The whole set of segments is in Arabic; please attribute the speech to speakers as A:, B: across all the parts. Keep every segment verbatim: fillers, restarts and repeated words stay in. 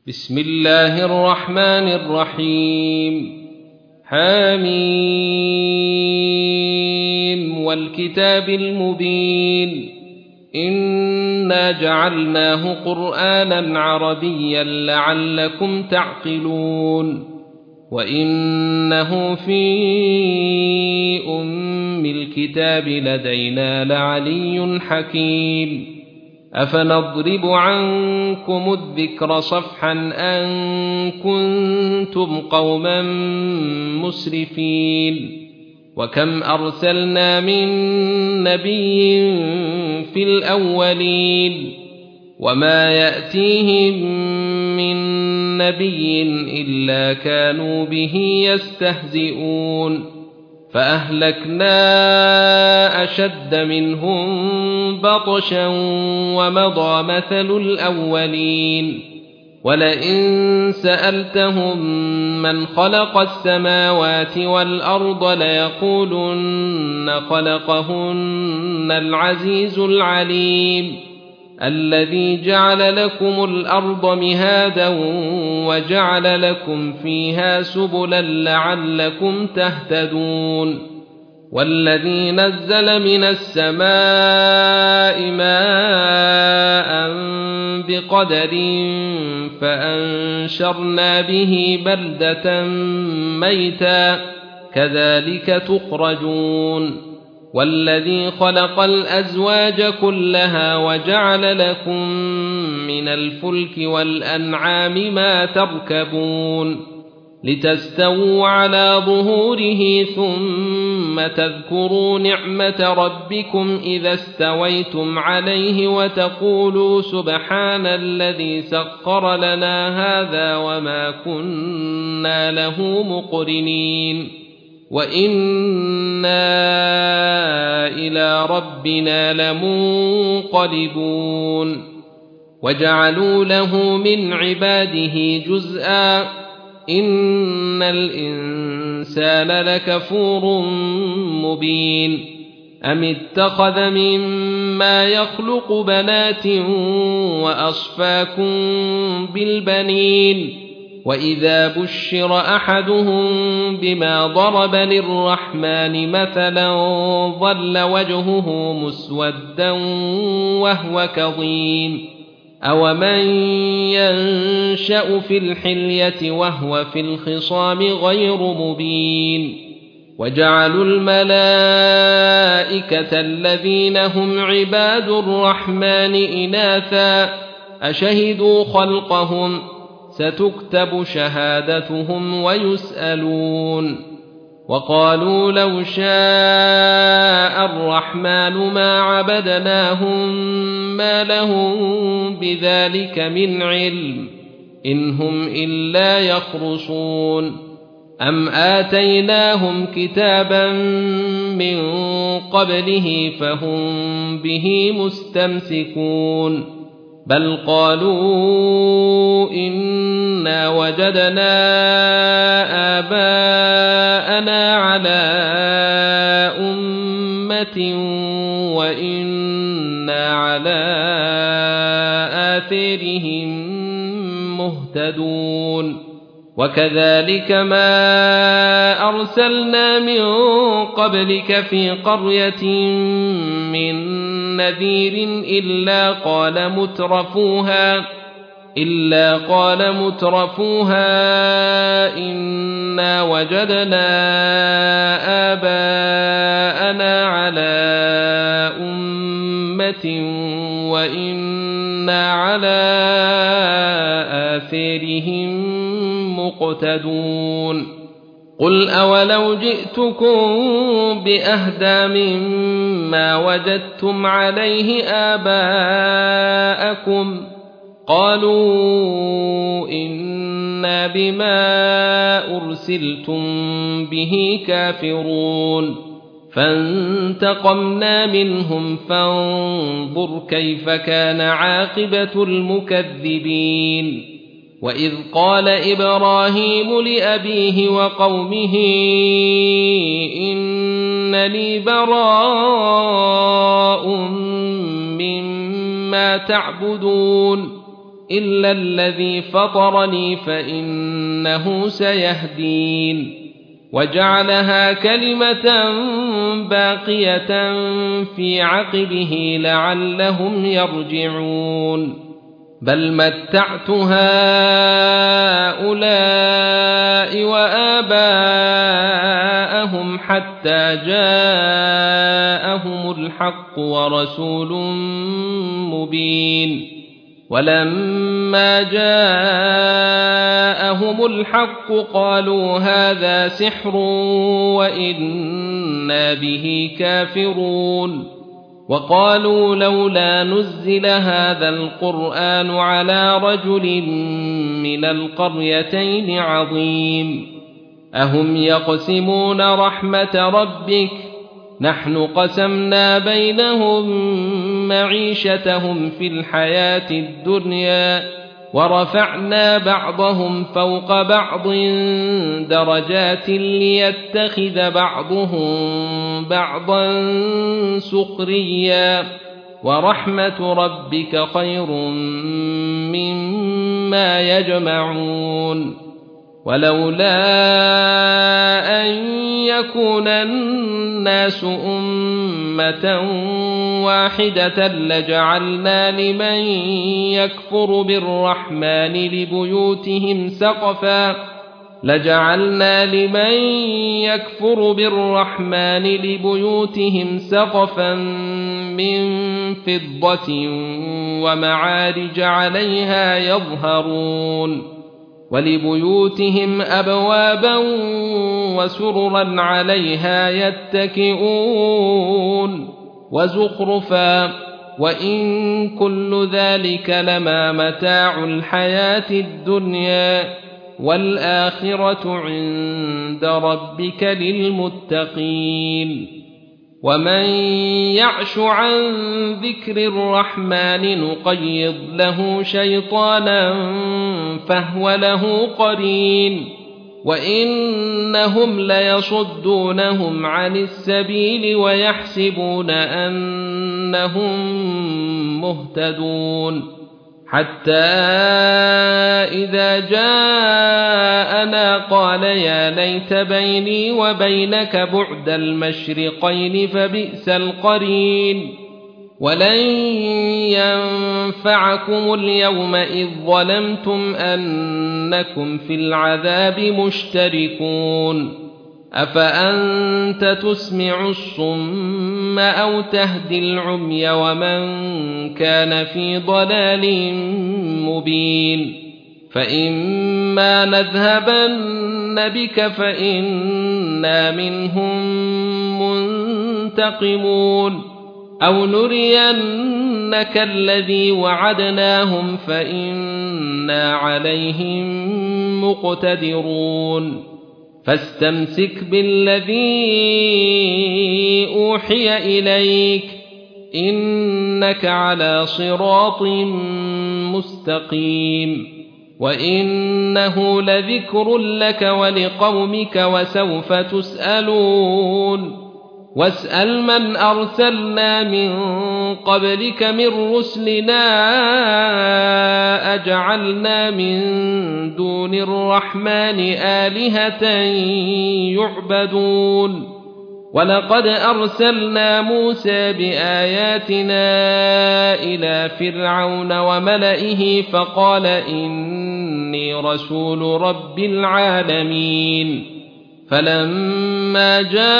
A: بسم الله الرحمن الرحيم حميم والكتاب المبين إنا جعلناه قرآنا عربيا لعلكم تعقلون وإنه في أم الكتاب لدينا لعلي حكيم أفنضرب عنكم الذكر صفحا أن كنتم قوما مسرفين وكم أرسلنا من نبي في الأولين وما يأتيهم من نبي إلا كانوا به يستهزئون فأهلكنا أشد منهم بطشا ومضى مثل الأولين ولئن سألتهم من خلق السماوات والأرض ليقولن خلقهن العزيز العليم الذي جعل لكم الأرض مهادا وجعل لكم فيها سبلا لعلكم تهتدون والذي نزل من السماء ماء بقدر فأنشرنا به بلدة ميتا كذلك تخرجون والذي خلق الأزواج كلها وجعل لكم من الفلك والأنعام ما تركبون لتستووا على ظهوره ثم تذكروا نعمة ربكم إذا استويتم عليه وتقولوا سبحان الذي سخر لنا هذا وما كنا له مقرنين وإنا إلى ربنا لمنقلبون وجعلوا له من عباده جزءا إن الإنسان لكفور مبين أم اتخذ مما يخلق بنات وأصفاكم بالبنين وإذا بشر أحدهم بما ضرب للرحمن مثلا ظل وجهه مسودا وهو كظيم أومن ينشأ في الحلية وهو في الخصام غير مبين وجعلوا الملائكة الذين هم عباد الرحمن إناثا أشهدوا خلقهم ستكتب شهادتهم ويسألون وقالوا لو شاء الرحمن ما عبدناهم ما لهم بذلك من علم إن هم إلا يخرصون أم آتيناهم كتابا من قبله فهم به مستمسكون بل قالوا إنا وجدنا آباءنا على أمة وإنا على آثارهم مهتدون وكذلك ما أرسلنا من قبلك في قرية من نذير إلا قال مترفوها إلا قال مترفوها إنا وجدنا آباءنا على أمة وإنا على آثارهم مقتدون قل أولو جئتكم بأهدى مما وجدتم عليه آباءكم قالوا إنا بما أرسلتم به كافرون فانتقمنا منهم فانظر كيف كان عاقبة المكذبين وإذ قال إبراهيم لأبيه وقومه إنني براء مما تعبدون إلا الذي فطرني فإنه سيهدين وجعلها كلمة باقية في عقبه لعلهم يرجعون بل متعت هؤلاء وآباءهم حتى جاءهم الحق ورسول مبين ولما جاءهم الحق قالوا هذا سحر وإنا به كافرون وقالوا لولا نزل هذا القرآن على رجل من القريتين عظيم أهم يقسمون رحمة ربك نحن قسمنا بينهم معيشتهم في الحياة الدنيا ورفعنا بعضهم فوق بعض درجات ليتخذ بعضهم بعضا سخريا ورحمة ربك خير مما يجمعون ولولا أن يكون الناس أمة واحدة لجعلنا لمن يكفر بالرحمن لبيوتهم سقفا لجعلنا لمن يكفر بالرحمن لبيوتهم سقفا من فضة ومعارج عليها يظهرون ولبيوتهم أبوابا وسررا عليها يتكئون وزخرفا وإن كل ذلك لما متاع الحياة الدنيا والآخرة عند ربك للمتقين ومن يعش عن ذكر الرحمن نقيض له شيطانا فهو له قرين وإنهم ليصدونهم عن السبيل ويحسبون أنهم مهتدون حتى إذا جاءنا قال يا ليت بيني وبينك بعد المشرقين فبئس القرين ولن ينفعكم اليوم إذ ظلمتم أنكم في العذاب مشتركون أفأنت تسمع الصم أو تهدي العمي ومن كان في ضلال مبين فإما نذهبن بك فإنا منهم منتقمون أو نرينك الذي وعدناهم فإنا عليهم مقتدرون فاستمسك بالذي أوحي إليك إنك على صراط مستقيم وإنه لذكر لك ولقومك وسوف تسألون واسأل من أرسلنا من قبلك من رسلنا أجعلنا من دون الرحمن آلهة يعبدون ولقد أرسلنا موسى بآياتنا إلى فرعون وملئه فقال إني رسول رب العالمين فلما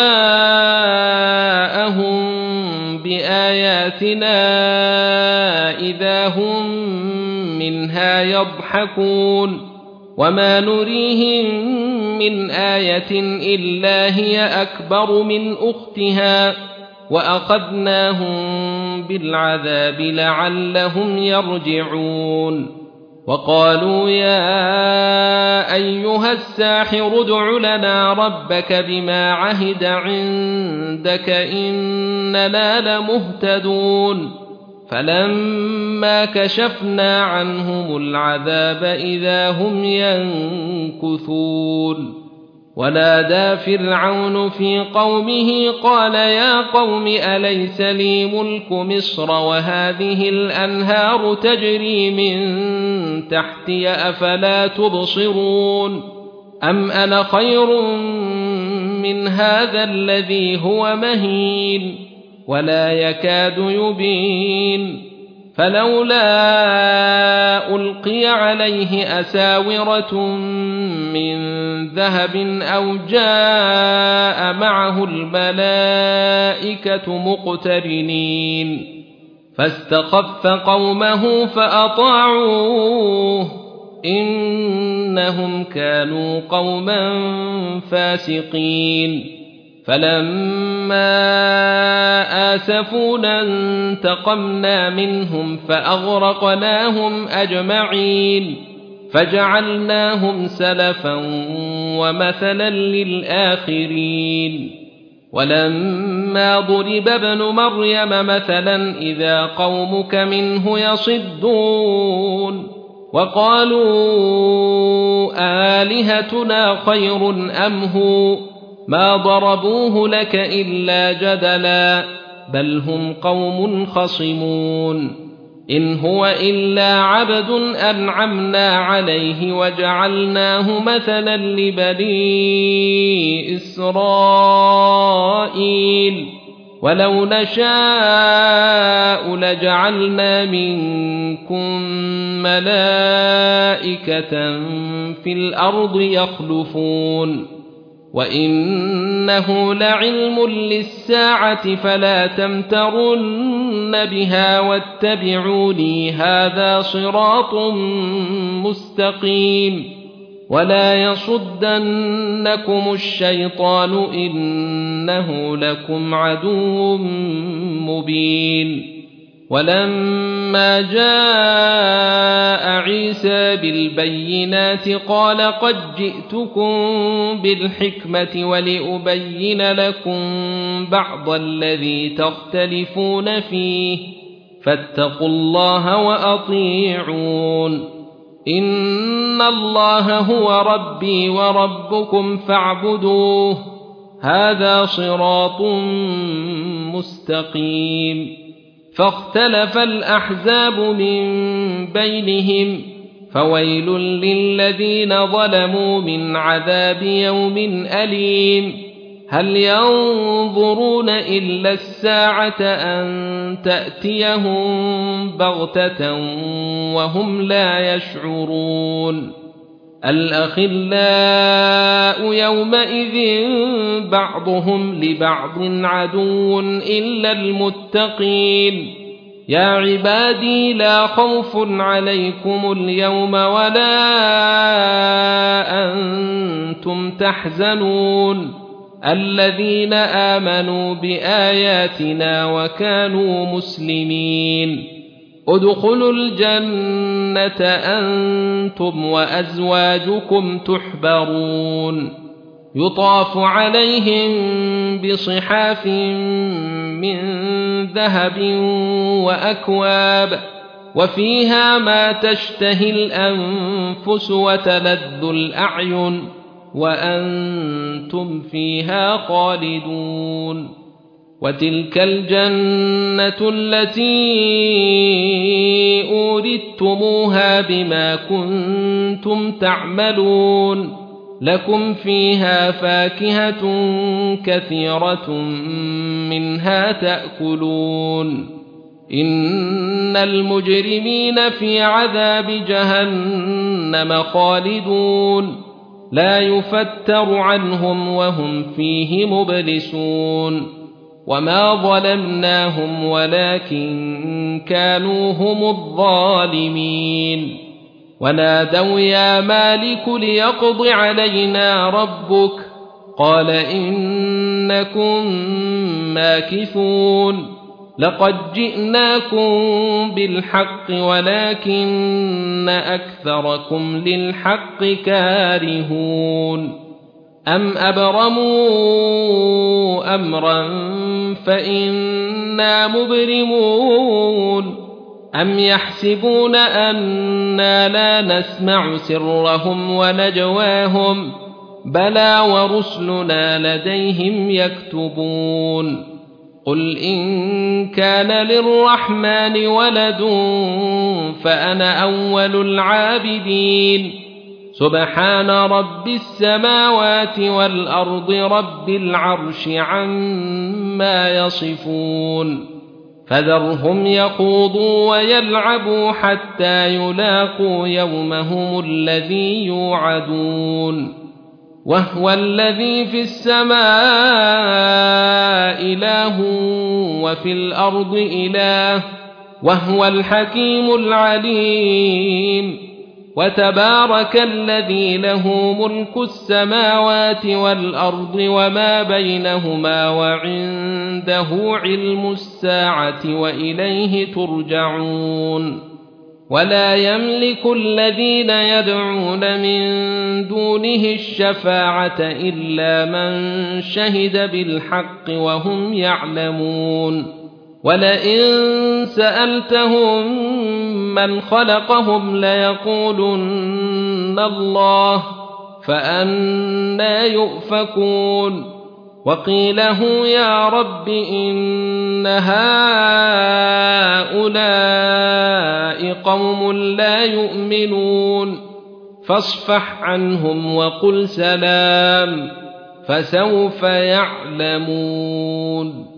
A: جاءهم بآياتنا إذا هم منها يضحكون وما نريهم من آية إلا هي أكبر من أختها وأخذناهم بالعذاب لعلهم يرجعون وقالوا يا أيها الساحر ادع لنا ربك بما عهد عندك إننا لمهتدون فلما كشفنا عنهم العذاب إذا هم ينكثون ونادى فرعون في قومه قال يا قوم أليس لي ملك مصر وهذه الأنهار تجري من تحتي أفلا تبصرون أم أنا خير من هذا الذي هو مهين ولا يكاد يبين فلولا ألقي عليه أساورة من ذهب أو جاء معه الملائكة مقترنين فاستخف قومه فأطاعوه إنهم كانوا قوما فاسقين فلما آسفونا انتقمنا منهم فأغرقناهم أجمعين فجعلناهم سلفا ومثلا للآخرين ولما ضرب ابن مريم مثلا إذا قومك منه يصدون وقالوا آلهتنا خير أم هو ما ضربوه لك إلا جدلا بل هم قوم خصمون إن هو إلا عبد أنعمنا عليه وجعلناه مثلا لبني إسرائيل ولو نشاء لجعلنا منكم ملائكة في الأرض يخلفون وإنه لعلم للساعة فلا تمترن بها واتبعوني هذا صراط مستقيم ولا يصدنكم الشيطان إنه لكم عدو مبين ولما جاء عيسى بالبينات قال قد جئتكم بالحكمة ولأبين لكم بعض الذي تختلفون فيه فاتقوا الله وأطيعون إن الله هو ربي وربكم فاعبدوه هذا صراط مستقيم فاختلف الأحزاب من بينهم فويل للذين ظلموا من عذاب يوم أليم هل ينظرون إلا الساعة أن تأتيهم بغتة وهم لا يشعرون الأخلاء يومئذ بعضهم لبعض عدو إلا المتقين يا عبادي لا خوف عليكم اليوم ولا أنتم تحزنون الذين آمنوا بآياتنا وكانوا مسلمين ادخلوا الجنة أنتم وأزواجكم تحبرون يطاف عليهم بصحاف من ذهب وأكواب وفيها ما تشتهي الأنفس وتلذ الأعين وأنتم فيها خالدون وتلك الجنة التي أوردتموها بما كنتم تعملون لكم فيها فاكهة كثيرة منها تأكلون إن المجرمين في عذاب جهنم خالدون لا يفتر عنهم وهم فيه مبلسون وما ظلمناهم ولكن كانوا هم الظالمين ونادوا يا مالك ليقض علينا ربك قال إنكم ماكثون لقد جئناكم بالحق ولكن أكثركم للحق كارهون أم أبرموا أمرا فإنا مبرمون أم يحسبون أنا لا نسمع سرهم ونجواهم بلى ورسلنا لديهم يكتبون قل إن كان للرحمن ولد فأنا أول العابدين سبحان رب السماوات والأرض رب العرش عما يصفون فذرهم يخوضوا ويلعبوا حتى يلاقوا يومهم الذي يوعدون وهو الذي في السماء إله وفي الأرض إله وهو الحكيم العليم وتبارك الذي له ملك السماوات والأرض وما بينهما وعنده علم الساعة وإليه ترجعون ولا يملك الذين يدعون من دونه الشفاعة إلا من شهد بالحق وهم يعلمون ولئن سألتهم من خلقهم ليقولن الله فأنى يؤفكون وقيله يا رب إن هؤلاء قوم لا يؤمنون فاصفح عنهم وقل سلام فسوف يعلمون